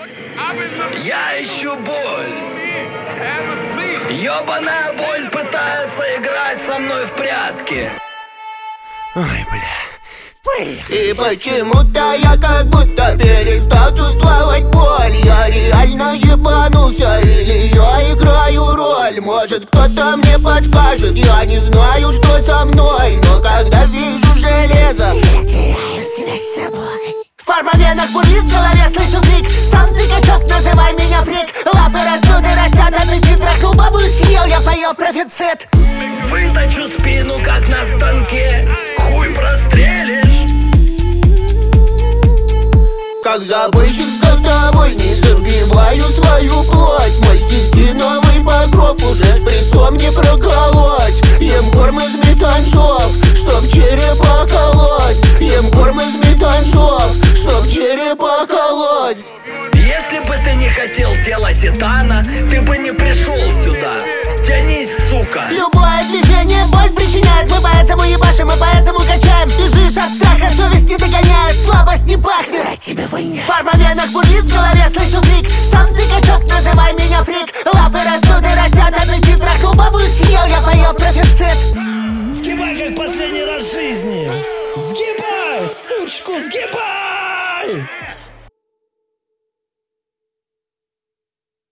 Я ищу боль. Ёбаная боль пытается играть со мной в прятки. Ой, бля. И почему-то я как будто перестал чувствовать боль. Я реально ебанулся или я играю роль? Может кто-то мне подскажет, я не знаю, что со мной. Но когда вижу железо, я теряю связь с собой. В фармавенах бурлит в голове, слышу крик: сам ты качок, называй меня фрик. Лапы растут и растят, аппетит трахнул, бабу съел, я поел профицит. Выточу спину, как на станке. Хуй прострелишь. Как забойщик скотовой, не забиваю свою плоть. Мой сетиновый покров уже шприцом не проколоть. Ем корм из метаншов, чтоб черепа колоть. Ем корм из метаншов, чтоб черепа колоть. Если бы ты не хотел тела титана, ты бы не пришел сюда. Тянись, сука. Любое движение боль причиняет. Мы поэтому ебашим, мы поэтому качаем. Бежишь от страха, совесть не догоняет, слабость не пахнет, от тебя воняет. В фармавенах бурлит в голове, слышу крик: сам ты качок, называй меня фрик. Лапы растут и растят, аппетит трахнул, бабу съел, я поел профицит. Сгибай, как последний раз в жизни. Сгибай, сучку, сгибай.